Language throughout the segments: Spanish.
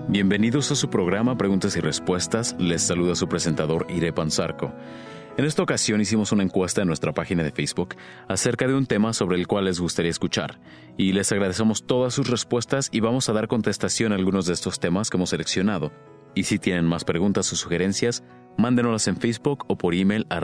Bienvenidos a su programa Preguntas y Respuestas. Les saluda su presentador Iré Panzarco. En esta ocasión hicimos una encuesta en nuestra página de Facebook acerca de un tema sobre el cual les gustaría escuchar. Y les agradecemos todas sus respuestas y vamos a dar contestación a algunos de estos temas que hemos seleccionado. Y si tienen más preguntas o sugerencias, mándenoslas en Facebook o por email a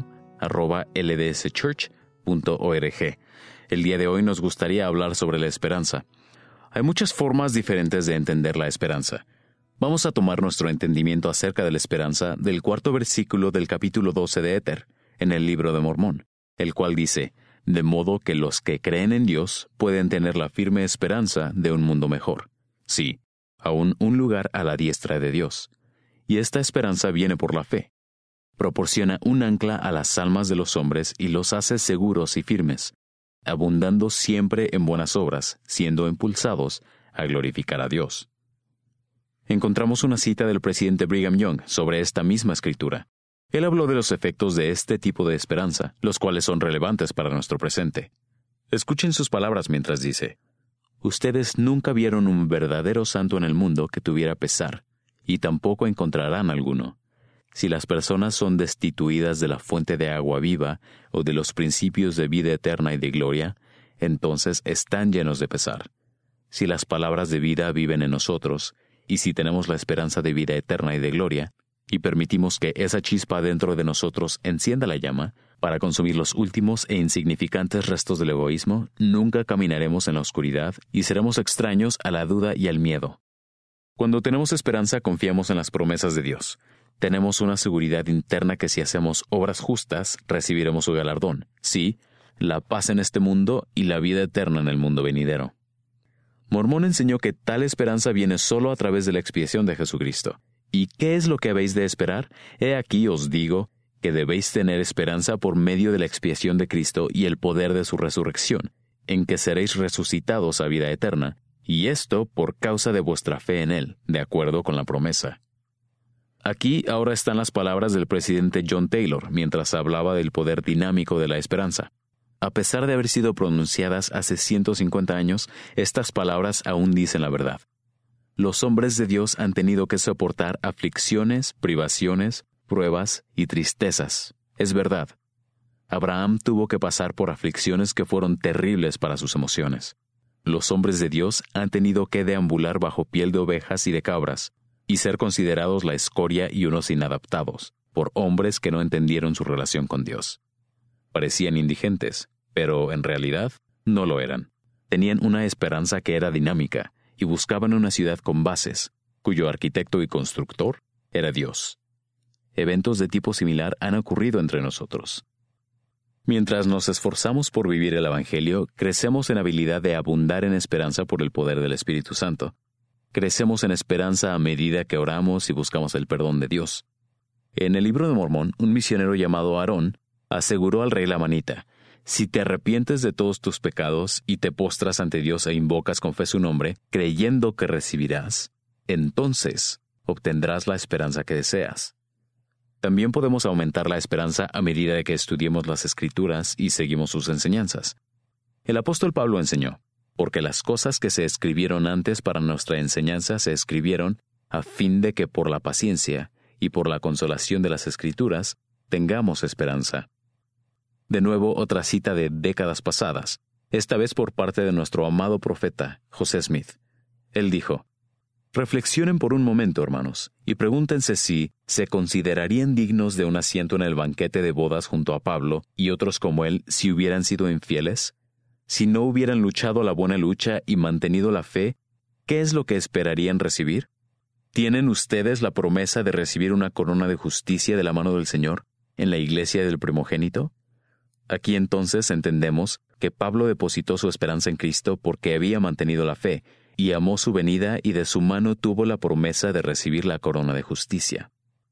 radio@ldschurch.org. El día de hoy nos gustaría hablar sobre la esperanza. Hay muchas formas diferentes de entender la esperanza. Vamos a tomar nuestro entendimiento acerca de la esperanza del cuarto versículo del capítulo 12 de Éter, en el libro de Mormón, el cual dice, de modo que los que creen en Dios pueden tener la firme esperanza de un mundo mejor. Sí, aún un lugar a la diestra de Dios. Y esta esperanza viene por la fe. Proporciona un ancla a las almas de los hombres y los hace seguros y firmes, abundando siempre en buenas obras, siendo impulsados a glorificar a Dios. Encontramos una cita del presidente Brigham Young sobre esta misma escritura. Él habló de los efectos de este tipo de esperanza, los cuales son relevantes para nuestro presente. Escuchen sus palabras mientras dice, «Ustedes nunca vieron un verdadero santo en el mundo que tuviera pesar, y tampoco encontrarán alguno. Si las personas son destituidas de la fuente de agua viva o de los principios de vida eterna y de gloria, entonces están llenos de pesar. Si las palabras de vida viven en nosotros, y si tenemos la esperanza de vida eterna y de gloria, y permitimos que esa chispa dentro de nosotros encienda la llama, para consumir los últimos e insignificantes restos del egoísmo, nunca caminaremos en la oscuridad y seremos extraños a la duda y al miedo. Cuando tenemos esperanza, confiamos en las promesas de Dios. Tenemos una seguridad interna que si hacemos obras justas, recibiremos su galardón. Sí, la paz en este mundo y la vida eterna en el mundo venidero. Mormón enseñó que tal esperanza viene solo a través de la expiación de Jesucristo. ¿Y qué es lo que habéis de esperar? He aquí os digo que debéis tener esperanza por medio de la expiación de Cristo y el poder de su resurrección, en que seréis resucitados a vida eterna, y esto por causa de vuestra fe en Él, de acuerdo con la promesa. Aquí ahora están las palabras del presidente John Taylor, mientras hablaba del poder dinámico de la esperanza. A pesar de haber sido pronunciadas hace 150 años, estas palabras aún dicen la verdad. Los hombres de Dios han tenido que soportar aflicciones, privaciones, pruebas y tristezas. Es verdad. Abraham tuvo que pasar por aflicciones que fueron terribles para sus emociones. Los hombres de Dios han tenido que deambular bajo piel de ovejas y de cabras, y ser considerados la escoria y unos inadaptados, por hombres que no entendieron su relación con Dios. Parecían indigentes, pero en realidad no lo eran. Tenían una esperanza que era dinámica, y buscaban una ciudad con bases, cuyo arquitecto y constructor era Dios. Eventos de tipo similar han ocurrido entre nosotros. Mientras nos esforzamos por vivir el Evangelio, crecemos en habilidad de abundar en esperanza por el poder del Espíritu Santo. Crecemos en esperanza a medida que oramos y buscamos el perdón de Dios. En el libro de Mormón, un misionero llamado Aarón aseguró al rey Lamanita, «Si te arrepientes de todos tus pecados y te postras ante Dios e invocas con fe su nombre, creyendo que recibirás, entonces obtendrás la esperanza que deseas». También podemos aumentar la esperanza a medida de que estudiemos las Escrituras y seguimos sus enseñanzas. El apóstol Pablo enseñó, «Porque las cosas que se escribieron antes para nuestra enseñanza se escribieron a fin de que por la paciencia y por la consolación de las Escrituras tengamos esperanza». De nuevo, otra cita de décadas pasadas, esta vez por parte de nuestro amado profeta, José Smith. Él dijo, «Reflexionen por un momento, hermanos, y pregúntense si se considerarían dignos de un asiento en el banquete de bodas junto a Pablo y otros como él si hubieran sido infieles. Si no hubieran luchado la buena lucha y mantenido la fe, ¿qué es lo que esperarían recibir? ¿Tienen ustedes la promesa de recibir una corona de justicia de la mano del Señor en la iglesia del primogénito?» Aquí entonces entendemos que Pablo depositó su esperanza en Cristo porque había mantenido la fe, y amó su venida y de su mano tuvo la promesa de recibir la corona de justicia.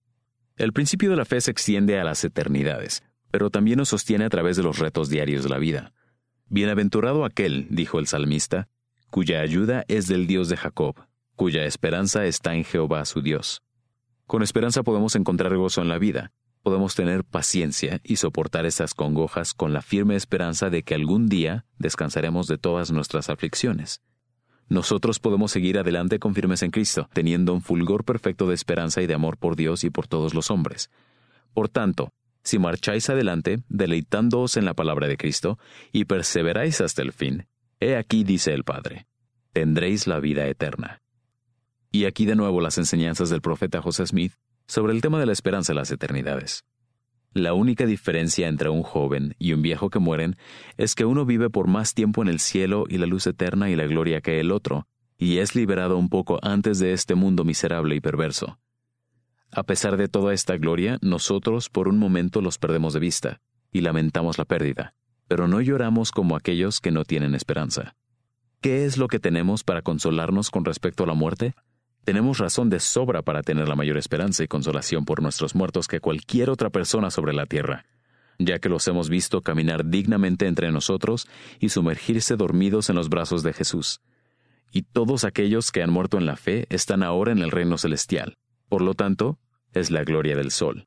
El principio de la fe se extiende a las eternidades, pero también nos sostiene a través de los retos diarios de la vida. «Bienaventurado aquel», dijo el salmista, «cuya ayuda es del Dios de Jacob, cuya esperanza está en Jehová su Dios». Con esperanza podemos encontrar gozo en la vida. Podemos tener paciencia y soportar estas congojas con la firme esperanza de que algún día descansaremos de todas nuestras aflicciones. nosotros podemos seguir adelante con firmes en Cristo, teniendo un fulgor perfecto de esperanza y de amor por Dios y por todos los hombres. Por tanto, si marcháis adelante, deleitándoos en la palabra de Cristo, y perseveráis hasta el fin, he aquí dice el Padre, tendréis la vida eterna. Y aquí de nuevo las enseñanzas del profeta José Smith sobre el tema de la esperanza en las eternidades. La única diferencia entre un joven y un viejo que mueren es que uno vive por más tiempo en el cielo y la luz eterna y la gloria que el otro, y es liberado un poco antes de este mundo miserable y perverso. A pesar de toda esta gloria, nosotros por un momento los perdemos de vista, y lamentamos la pérdida, pero no lloramos como aquellos que no tienen esperanza. ¿Qué es lo que tenemos para consolarnos con respecto a la muerte? Tenemos razón de sobra para tener la mayor esperanza y consolación por nuestros muertos que cualquier otra persona sobre la tierra, ya que los hemos visto caminar dignamente entre nosotros y sumergirse dormidos en los brazos de Jesús. Y todos aquellos que han muerto en la fe están ahora en el reino celestial. Por lo tanto, es la gloria del sol.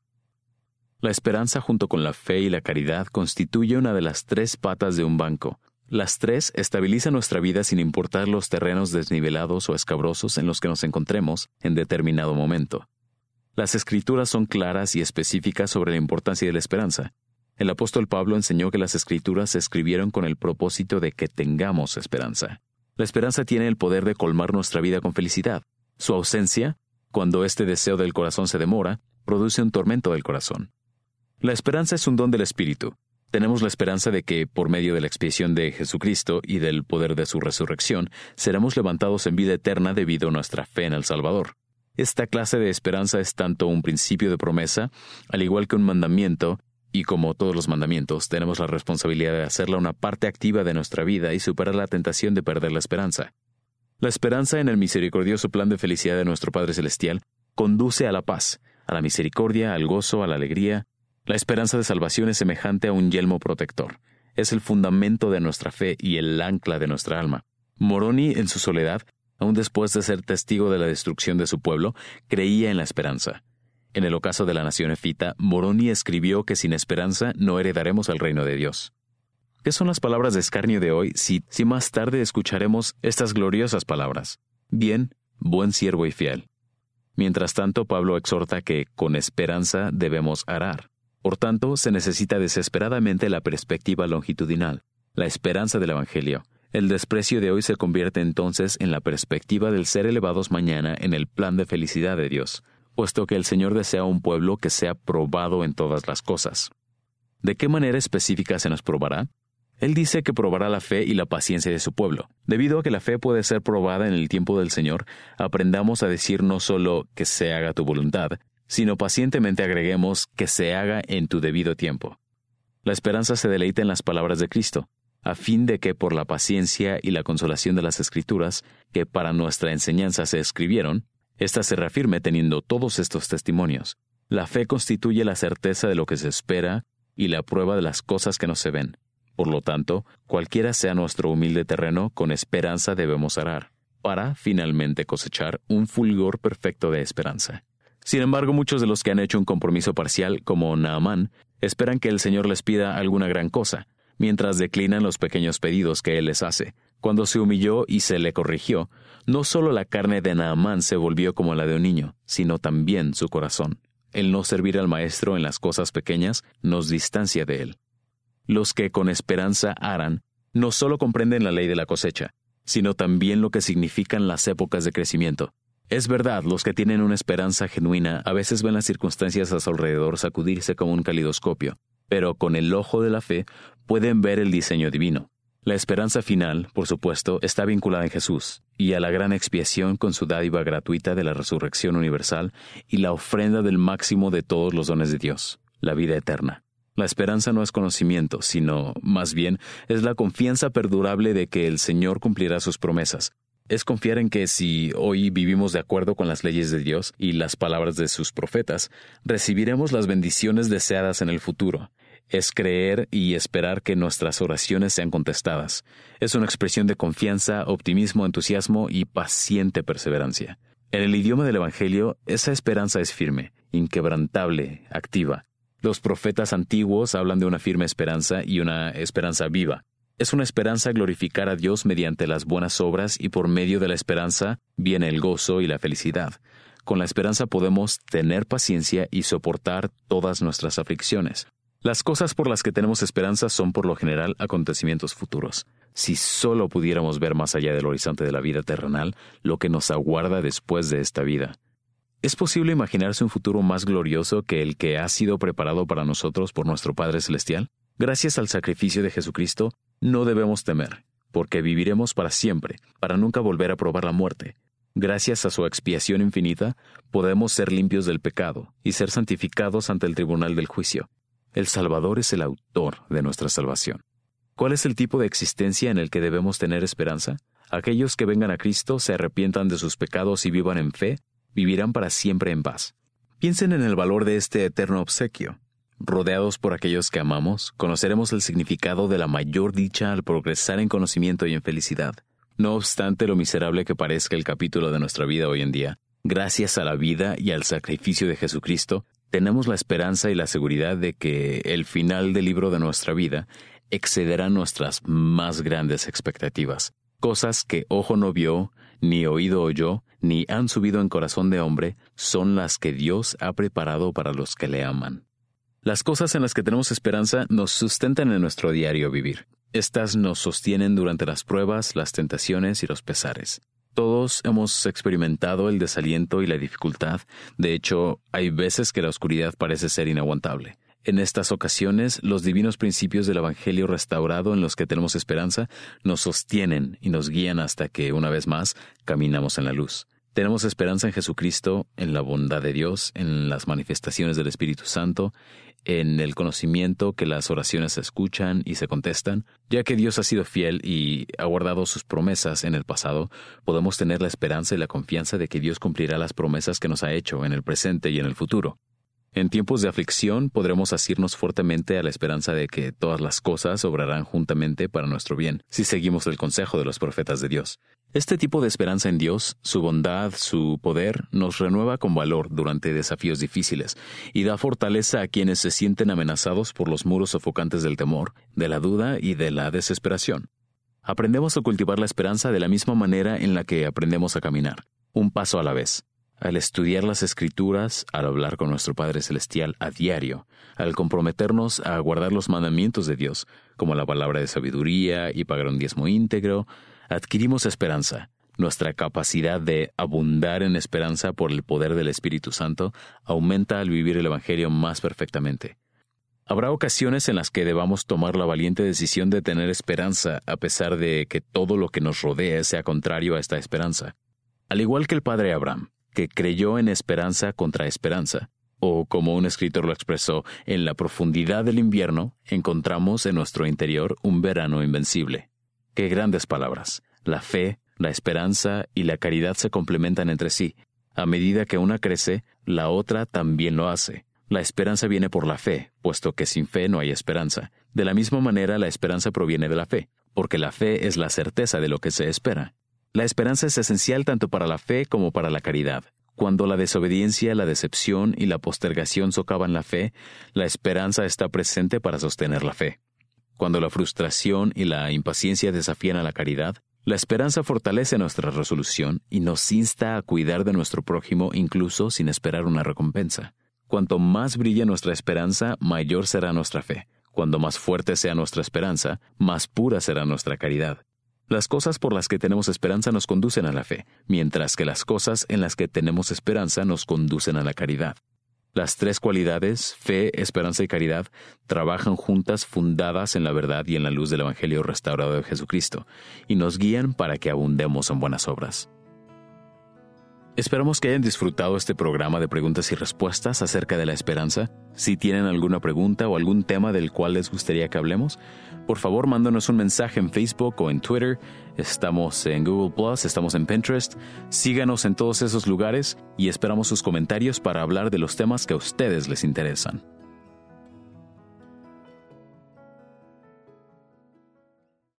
La esperanza junto con la fe y la caridad constituye una de las 3 patas de un banco. Las 3 estabilizan nuestra vida sin importar los terrenos desnivelados o escabrosos en los que nos encontremos en determinado momento. Las Escrituras son claras y específicas sobre la importancia de la esperanza. El apóstol Pablo enseñó que las Escrituras se escribieron con el propósito de que tengamos esperanza. La esperanza tiene el poder de colmar nuestra vida con felicidad. Su ausencia, cuando este deseo del corazón se demora, produce un tormento del corazón. La esperanza es un don del Espíritu. Tenemos la esperanza de que, por medio de la expiación de Jesucristo y del poder de su resurrección, seremos levantados en vida eterna debido a nuestra fe en el Salvador. Esta clase de esperanza es tanto un principio de promesa, al igual que un mandamiento, y como todos los mandamientos, tenemos la responsabilidad de hacerla una parte activa de nuestra vida y superar la tentación de perder la esperanza. La esperanza en el misericordioso plan de felicidad de nuestro Padre Celestial conduce a la paz, a la misericordia, al gozo, a la alegría. La esperanza de salvación es semejante a un yelmo protector. Es el fundamento de nuestra fe y el ancla de nuestra alma. Moroni, en su soledad, aun después de ser testigo de la destrucción de su pueblo, creía en la esperanza. En el ocaso de la nación efita, Moroni escribió que sin esperanza no heredaremos el reino de Dios. ¿Qué son las palabras de escarnio de hoy si más tarde escucharemos estas gloriosas palabras? Bien, buen siervo y fiel. Mientras tanto, Pablo exhorta que con esperanza debemos arar. Por tanto, se necesita desesperadamente la perspectiva longitudinal, la esperanza del Evangelio. El desprecio de hoy se convierte entonces en la perspectiva del ser elevados mañana en el plan de felicidad de Dios, puesto que el Señor desea un pueblo que sea probado en todas las cosas. ¿De qué manera específica se nos probará? Él dice que probará la fe y la paciencia de su pueblo. Debido a que la fe puede ser probada en el tiempo del Señor, aprendamos a decir no solo que se haga tu voluntad, sino pacientemente agreguemos que se haga en tu debido tiempo. La esperanza se deleita en las palabras de Cristo, a fin de que por la paciencia y la consolación de las Escrituras, que para nuestra enseñanza se escribieron, ésta se reafirme teniendo todos estos testimonios. La fe constituye la certeza de lo que se espera y la prueba de las cosas que no se ven. Por lo tanto, cualquiera sea nuestro humilde terreno, con esperanza debemos arar, para finalmente cosechar un fulgor perfecto de esperanza. Sin embargo, muchos de los que han hecho un compromiso parcial, como Naamán, esperan que el Señor les pida alguna gran cosa, mientras declinan los pequeños pedidos que Él les hace. Cuando se humilló y se le corrigió, no solo la carne de Naamán se volvió como la de un niño, sino también su corazón. El no servir al Maestro en las cosas pequeñas nos distancia de Él. Los que con esperanza aran, no solo comprenden la ley de la cosecha, sino también lo que significan las épocas de crecimiento. Es verdad, los que tienen una esperanza genuina a veces ven las circunstancias a su alrededor sacudirse como un calidoscopio, pero con el ojo de la fe pueden ver el diseño divino. La esperanza final, por supuesto, está vinculada en Jesús, y a la gran expiación con su dádiva gratuita de la resurrección universal y la ofrenda del máximo de todos los dones de Dios, la vida eterna. La esperanza no es conocimiento, sino, más bien, es la confianza perdurable de que el Señor cumplirá sus promesas. Es confiar en que si hoy vivimos de acuerdo con las leyes de Dios y las palabras de sus profetas, recibiremos las bendiciones deseadas en el futuro. Es creer y esperar que nuestras oraciones sean contestadas. Es una expresión de confianza, optimismo, entusiasmo y paciente perseverancia. En el idioma del Evangelio, esa esperanza es firme, inquebrantable, activa. Los profetas antiguos hablan de una firme esperanza y una esperanza viva. Es una esperanza glorificar a Dios mediante las buenas obras y por medio de la esperanza viene el gozo y la felicidad. Con la esperanza podemos tener paciencia y soportar todas nuestras aflicciones. Las cosas por las que tenemos esperanza son por lo general acontecimientos futuros. Si solo pudiéramos ver más allá del horizonte de la vida terrenal, lo que nos aguarda después de esta vida. ¿Es posible imaginarse un futuro más glorioso que el que ha sido preparado para nosotros por nuestro Padre Celestial? Gracias al sacrificio de Jesucristo, no debemos temer, porque viviremos para siempre, para nunca volver a probar la muerte. Gracias a su expiación infinita, podemos ser limpios del pecado y ser santificados ante el tribunal del juicio. El Salvador es el autor de nuestra salvación. ¿Cuál es el tipo de existencia en el que debemos tener esperanza? Aquellos que vengan a Cristo, se arrepientan de sus pecados y vivan en fe, vivirán para siempre en paz. Piensen en el valor de este eterno obsequio. Rodeados por aquellos que amamos, conoceremos el significado de la mayor dicha al progresar en conocimiento y en felicidad. No obstante lo miserable que parezca el capítulo de nuestra vida hoy en día, gracias a la vida y al sacrificio de Jesucristo, tenemos la esperanza y la seguridad de que el final del libro de nuestra vida excederá nuestras más grandes expectativas. Cosas que ojo no vio, ni oído oyó, ni han subido en corazón de hombre, son las que Dios ha preparado para los que le aman. Las cosas en las que tenemos esperanza nos sustentan en nuestro diario vivir. Estas nos sostienen durante las pruebas, las tentaciones y los pesares. Todos hemos experimentado el desaliento y la dificultad. De hecho, hay veces que la oscuridad parece ser inaguantable. En estas ocasiones, los divinos principios del Evangelio restaurado en los que tenemos esperanza nos sostienen y nos guían hasta que, una vez más, caminamos en la luz. Tenemos esperanza en Jesucristo, en la bondad de Dios, en las manifestaciones del Espíritu Santo, en el conocimiento que las oraciones se escuchan y se contestan. Ya que Dios ha sido fiel y ha guardado sus promesas en el pasado, podemos tener la esperanza y la confianza de que Dios cumplirá las promesas que nos ha hecho en el presente y en el futuro. En tiempos de aflicción podremos asirnos fuertemente a la esperanza de que todas las cosas obrarán juntamente para nuestro bien, si seguimos el consejo de los profetas de Dios. Este tipo de esperanza en Dios, su bondad, su poder, nos renueva con valor durante desafíos difíciles y da fortaleza a quienes se sienten amenazados por los muros sofocantes del temor, de la duda y de la desesperación. Aprendemos a cultivar la esperanza de la misma manera en la que aprendemos a caminar, un paso a la vez. Al estudiar las Escrituras, al hablar con nuestro Padre Celestial a diario, al comprometernos a guardar los mandamientos de Dios, como la palabra de sabiduría y pagar un diezmo íntegro, adquirimos esperanza. Nuestra capacidad de abundar en esperanza por el poder del Espíritu Santo aumenta al vivir el Evangelio más perfectamente. Habrá ocasiones en las que debamos tomar la valiente decisión de tener esperanza a pesar de que todo lo que nos rodea sea contrario a esta esperanza. Al igual que el padre Abraham, que creyó en esperanza contra esperanza, o como un escritor lo expresó, en la profundidad del invierno encontramos en nuestro interior un verano invencible. ¡Qué grandes palabras! La fe, la esperanza y la caridad se complementan entre sí. A medida que una crece, la otra también lo hace. La esperanza viene por la fe, puesto que sin fe no hay esperanza. De la misma manera, la esperanza proviene de la fe, porque la fe es la certeza de lo que se espera. La esperanza es esencial tanto para la fe como para la caridad. Cuando la desobediencia, la decepción y la postergación socavan la fe, la esperanza está presente para sostener la fe. Cuando la frustración y la impaciencia desafían a la caridad, la esperanza fortalece nuestra resolución y nos insta a cuidar de nuestro prójimo incluso sin esperar una recompensa. Cuanto más brilla nuestra esperanza, mayor será nuestra fe. Cuando más fuerte sea nuestra esperanza, más pura será nuestra caridad. Las cosas por las que tenemos esperanza nos conducen a la fe, mientras que las cosas en las que tenemos esperanza nos conducen a la caridad. Las tres cualidades, fe, esperanza y caridad, trabajan juntas fundadas en la verdad y en la luz del Evangelio restaurado de Jesucristo, y nos guían para que abundemos en buenas obras. Esperamos que hayan disfrutado este programa de preguntas y respuestas acerca de la esperanza. Si tienen alguna pregunta o algún tema del cual les gustaría que hablemos, por favor mándanos un mensaje en Facebook o en Twitter. Estamos en Google+, estamos en Pinterest. Síganos en todos esos lugares y esperamos sus comentarios para hablar de los temas que a ustedes les interesan.